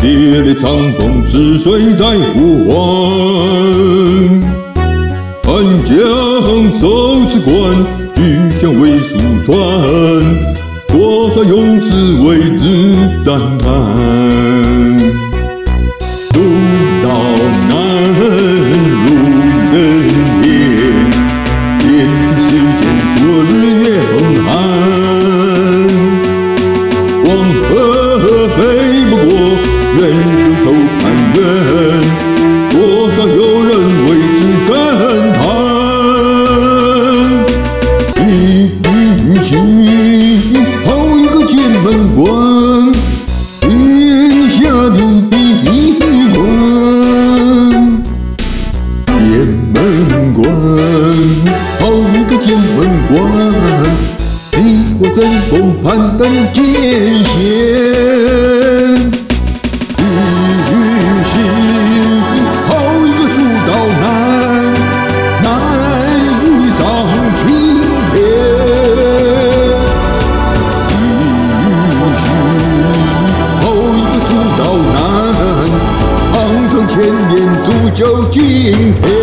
烈烈长风逝水在呼唤，汉江受此关，举响为速传，多少勇士为之战叹。路道难，路登天，天地世间昨日月横寒。黄河北不过，远日愁盼远，多少有人为之感叹。必须好一个剑门关，天下第一关。剑门关，好一个剑门关，你我争锋攀登艰险。千年铸就今天。